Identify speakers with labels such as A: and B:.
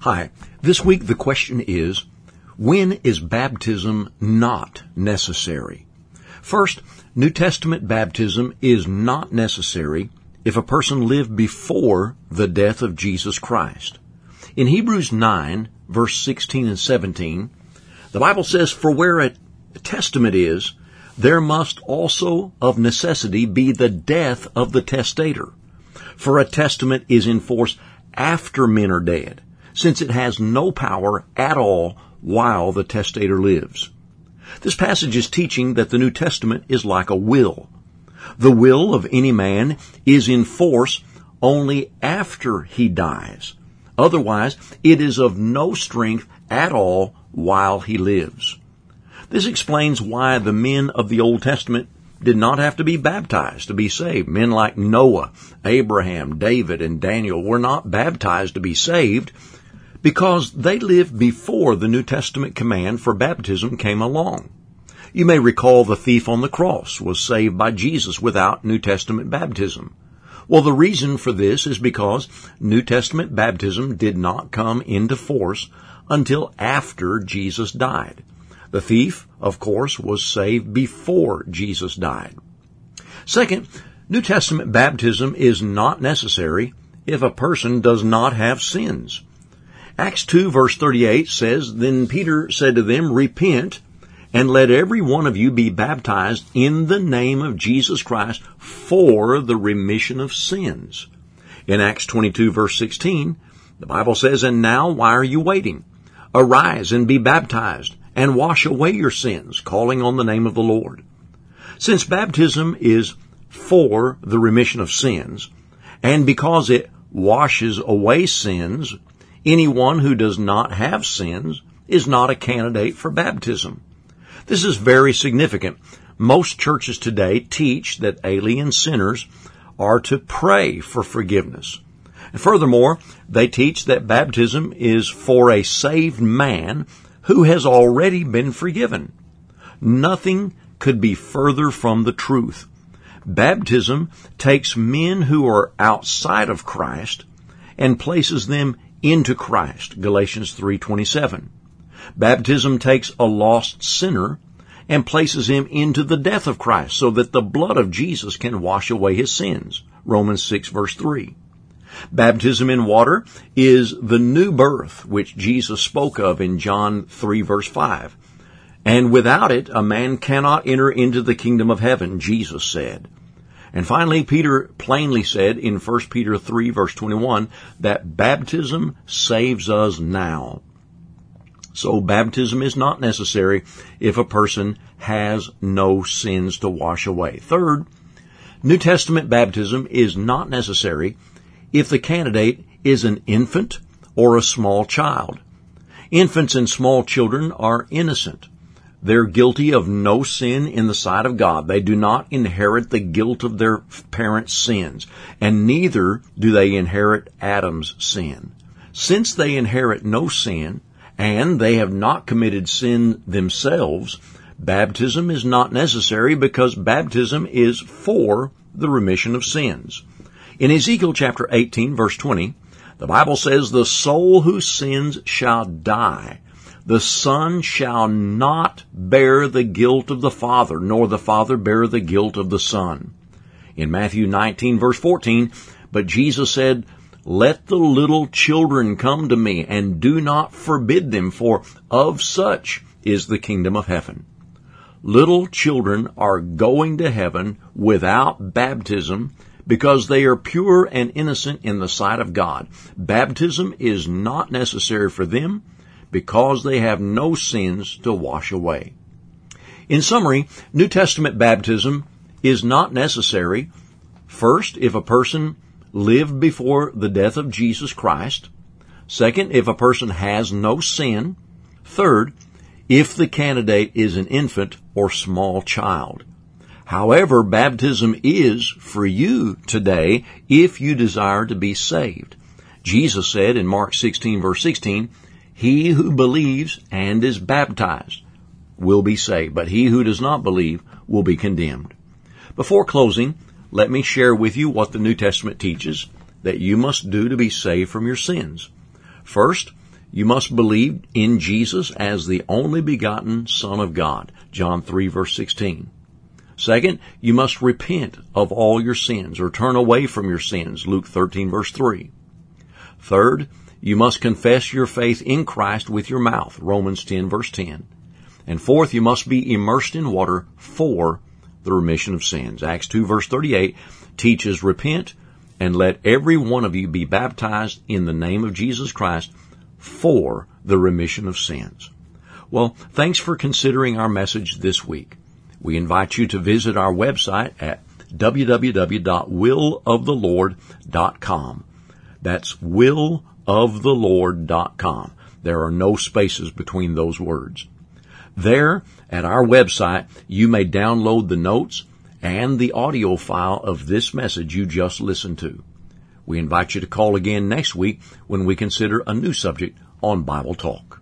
A: Hi. This week the question is, when is baptism not necessary? First, New Testament baptism is not necessary if a person lived before the death of Jesus Christ. In Hebrews 9, verse 16 and 17, the Bible says, "For where a testament is, there must also of necessity be the death of the testator. For a testament is in force after men are dead, since it has no power at all while the testator lives." This passage is teaching that the New Testament is like a will. The will of any man is in force only after he dies. Otherwise, it is of no strength at all while he lives. This explains why the men of the Old Testament did not have to be baptized to be saved. Men like Noah, Abraham, David, and Daniel were not baptized to be saved because they lived before the New Testament command for baptism came along. You may recall the thief on the cross was saved by Jesus without New Testament baptism. Well, the reason for this is because New Testament baptism did not come into force until after Jesus died. The thief, of course, was saved before Jesus died. Second, New Testament baptism is not necessary if a person does not have sins. Acts 2 verse 38 says, "Then Peter said to them, Repent, and let every one of you be baptized in the name of Jesus Christ for the remission of sins." In Acts 22 verse 16, the Bible says, "And now why are you waiting? Arise and be baptized, and wash away your sins, calling on the name of the Lord." Since baptism is for the remission of sins, and because it washes away sins, anyone who does not have sins is not a candidate for baptism. This is very significant. Most churches today teach that alien sinners are to pray for forgiveness. And furthermore, they teach that baptism is for a saved man who has already been forgiven. Nothing could be further from the truth. Baptism takes men who are outside of Christ and places them into Christ, Galatians 3:27. Baptism takes a lost sinner and places him into the death of Christ so that the blood of Jesus can wash away his sins, Romans 6 verse 3. Baptism in water is the new birth which Jesus spoke of in John 3 verse 5. "And without it, a man cannot enter into the kingdom of heaven," Jesus said. And finally, Peter plainly said in 1 Peter 3 verse 21 that baptism saves us now. So baptism is not necessary if a person has no sins to wash away. Third, New Testament baptism is not necessary if the candidate is an infant or a small child. Infants and small children are innocent. They're guilty of no sin in the sight of God. They do not inherit the guilt of their parents' sins, and neither do they inherit Adam's sin. Since they inherit no sin, and they have not committed sin themselves, baptism is not necessary because baptism is for the remission of sins. In Ezekiel chapter 18 verse 20, the Bible says, "The soul who sins shall die. The son shall not bear the guilt of the father, nor the father bear the guilt of the son." In Matthew 19 verse 14, but Jesus said, "Let the little children come to me, and do not forbid them, for of such is the kingdom of heaven." Little children are going to heaven without baptism because they are pure and innocent in the sight of God. Baptism is not necessary for them because they have no sins to wash away. In summary, New Testament baptism is not necessary, first, if a person lived before the death of Jesus Christ. Second, if a person has no sin. Third, if the candidate is an infant or small child. However, baptism is for you today if you desire to be saved. Jesus said in Mark 16 verse 16, "He who believes and is baptized will be saved, but he who does not believe will be condemned." Before closing, let me share with you what the New Testament teaches that you must do to be saved from your sins. First, you must believe in Jesus as the only begotten Son of God, John 3 verse 16. Second, you must repent of all your sins or turn away from your sins, Luke 13 verse 3. Third, you must confess your faith in Christ with your mouth, Romans 10 verse 10. And fourth, you must be immersed in water for the remission of sins. Acts 2 verse 38 teaches, repent and let every one of you be baptized in the name of Jesus Christ for the remission of sins. Well, thanks for considering our message this week. We invite you to visit our website at www.willofthelord.com. That's willofthelord.com. There are no spaces between those words. There, at our website, you may download the notes and the audio file of this message you just listened to. We invite you to call again next week when we consider a new subject on Bible Talk.